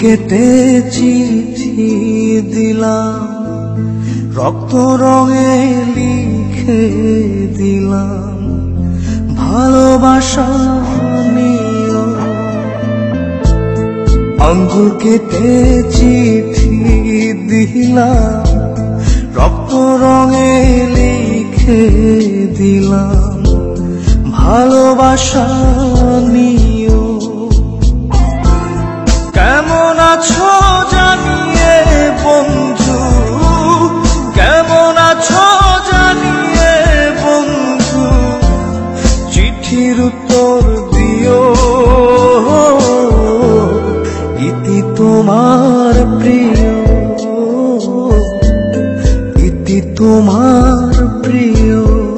কেটে চিঠি দিলাম, রক্ত রঙে লিখে দিলাম ভালোবাসা নিও। আঙ্গুল কেটে চিঠি দিলাম, রক্ত রঙে লিখে দিলাম ভালোবাসা নিও। কেমন আছো জানিয়ে বন্ধু, কেমন আছো জানিয়ে বন্ধু, চিঠির উত্তর দিও। ইতি তোমার প্রিয়, ইতি তোমার প্রিয়,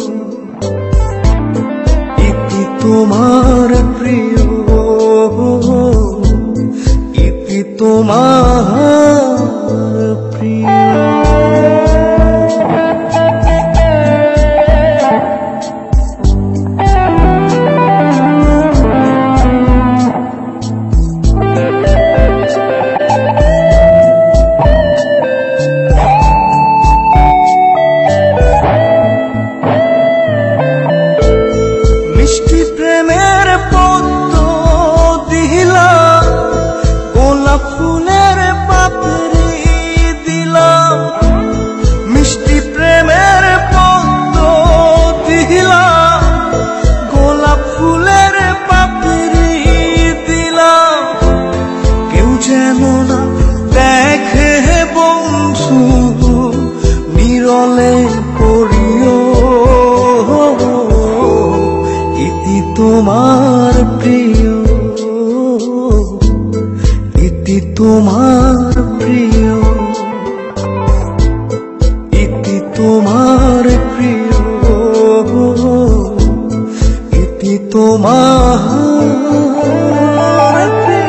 ইতি তোমার প্রিয়, ইতি তোমার প্রিয়। মিষ্টি প্রেমের পদ্ম দিলাম, গোলাপ ফুলের পাপড়ি দিলাম। মিষ্টি প্রেমের পদ্ম দিলাম, গোলাপ ফুলের পাপড়ি দিলাম। কেউ যেন না দেখে বন্ধু, নিরলে পড়িও। ইতি তোমার প্রিয়, ইতি তোমার প্রিয়, ইতি তোমার প্রিয়, ইতি তোমার প্রিয়।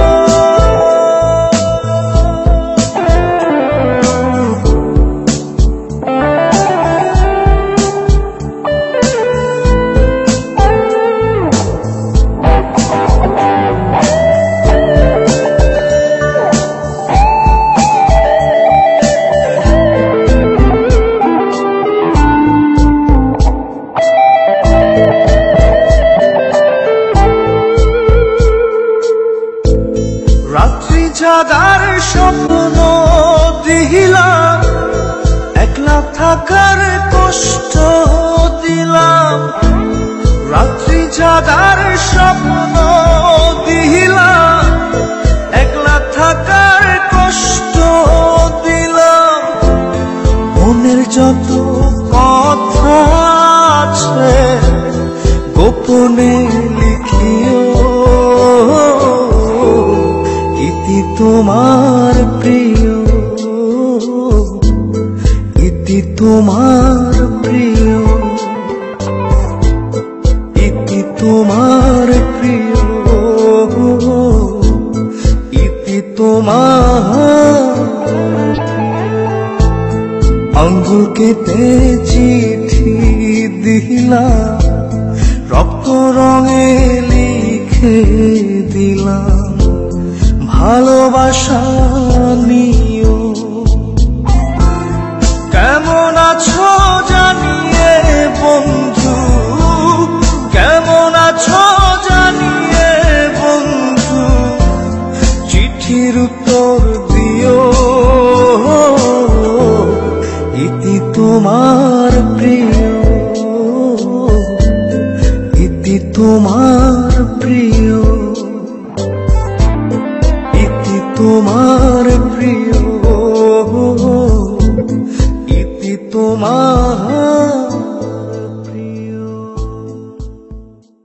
রাত্রি জাগার স্বপ্ন দিলাম, একলা থাকার কষ্ট দিলাম। রাত্রি জাগার স্বপ্ন দিলাম, একলা থাকার কষ্ট দিলাম। মনের যত কথা আছে গোপনে লিখিও। ইতি তোমার প্রিয়, ইতি তোমার প্রিয়, ইতি তোমার প্রিয়, ইতি তোমার। আঙ্গুল কেটে চিঠি দিলাম, রক্ত রঙে লিখে দিলাম ভালোবাসা নিও। কেমন আছো জানিয়ে বন্ধু, কেমন আছো জানিয়ে বন্ধু, চিঠির উত্তর দিও। ইতি তোমার প্রিয়, ইতি তোমার প্রিয়, ইতি তোমার প্রিয়, ইতি তোমার।